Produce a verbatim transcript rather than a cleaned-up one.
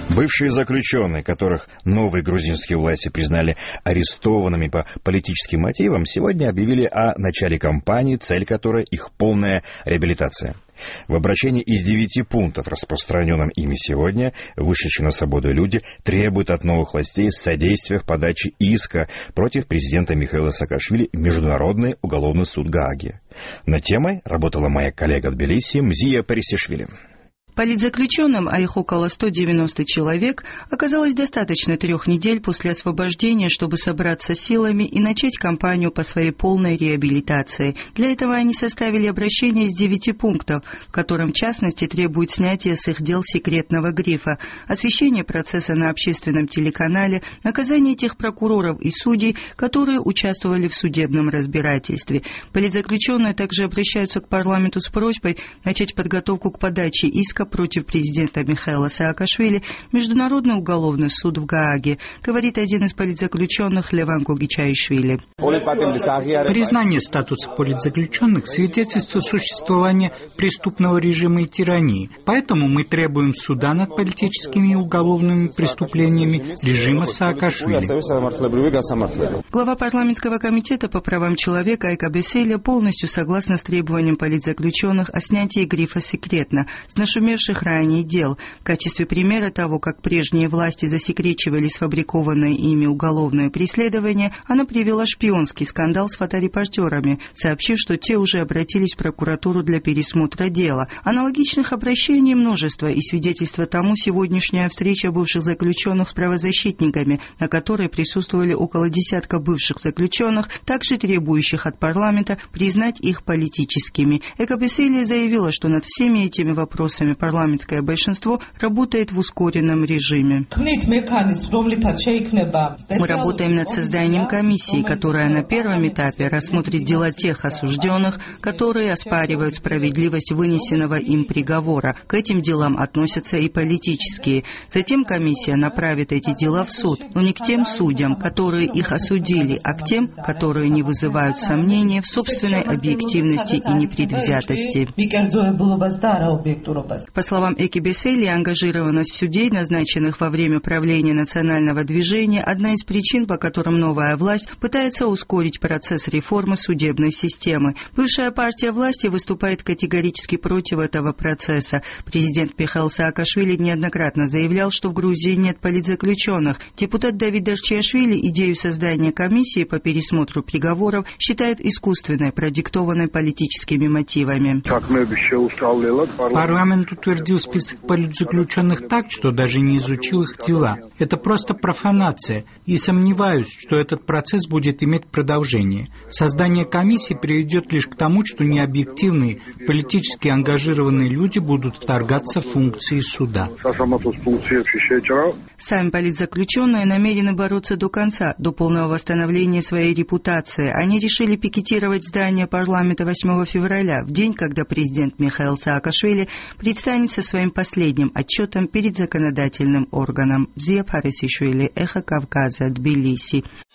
Бывшие заключенные, которых новые грузинские власти признали арестованными по политическим мотивам, сегодня объявили о начале кампании, цель которой их полная реабилитация. В обращении из девяти пунктов, распространенном ими сегодня, вышедшие на свободу люди требуют от новых властей содействия в подаче иска против президента Михаила Саакашвили в Международный уголовный суд Гааги. Над темой работала моя коллега в Тбилиси Мзия Парисишвили. Политзаключенным, а их около ста девяноста человек, оказалось достаточно трех недель после освобождения, чтобы собраться силами и начать кампанию по своей полной реабилитации. Для этого они составили обращение из девяти пунктов, в котором, в частности, требуют снятия с их дел секретного грифа, освещения процесса на общественном телеканале, наказания тех прокуроров и судей, которые участвовали в судебном разбирательстве. Политзаключенные также обращаются к парламенту с просьбой начать подготовку к подаче иска против президента Михаила Саакашвили в Международный уголовный суд в Гааге, говорит один из политзаключенных Леван Гогичаишвили. Признание статуса политзаключенных свидетельствует существование преступного режима и тирании. Поэтому мы требуем суда над политическими и уголовными преступлениями режима Саакашвили. Глава парламентского комитета по правам человека Айка Беселия полностью согласна с требованием политзаключенных о снятии грифа «секретно» с нашумевших ранее дел. В качестве примера того, как прежние власти засекречивали сфабрикованные ими уголовные преследования, она привела шпионский скандал с фоторепортерами, сообщив, что те уже обратились в прокуратуру для пересмотра дела. Аналогичных обращений множество, и свидетельство тому сегодняшняя встреча бывших заключенных с правозащитниками, на которой присутствовали около десятка бывших заключенных, также требующих от парламента признать их политическими. Айка Беселия заявила, что над всеми этими вопросами парламентское большинство работает в ускоренном режиме. Мы работаем над созданием комиссии, которая на первом этапе рассмотрит дела тех осужденных, которые оспаривают справедливость вынесенного им приговора. К этим делам относятся и политические. Затем комиссия направит эти дела в суд, но не к тем судьям, которые их осудили, а к тем, которые не вызывают сомнения в собственной объективности и непредвзятости. По словам Айки Беселии, ангажированность судей, назначенных во время правления национального движения, одна из причин, по которым новая власть пытается ускорить процесс реформы судебной системы. Бывшая партия власти выступает категорически против этого процесса. Президент Михаил Саакашвили неоднократно заявлял, что в Грузии нет политзаключенных. Депутат Давид Дарчиашвили идею создания комиссии по пересмотру приговоров считает искусственной, продиктованной политическими мотивами. Парламент утвердил список политзаключенных так, что даже не изучил их дела. Это просто профанация, и сомневаюсь, что этот процесс будет иметь продолжение. Создание комиссии приведет лишь к тому, что необъективные, политически ангажированные люди будут вторгаться в функции суда. Сами политзаключенные намерены бороться до конца, до полного восстановления своей репутации. Они решили пикетировать здание парламента восьмого февраля, в день, когда президент Михаил Саакашвили предстанет со своим последним отчетом перед законодательным органом. Мзия Парисишвили, Эхо Кавказа, Тбилиси.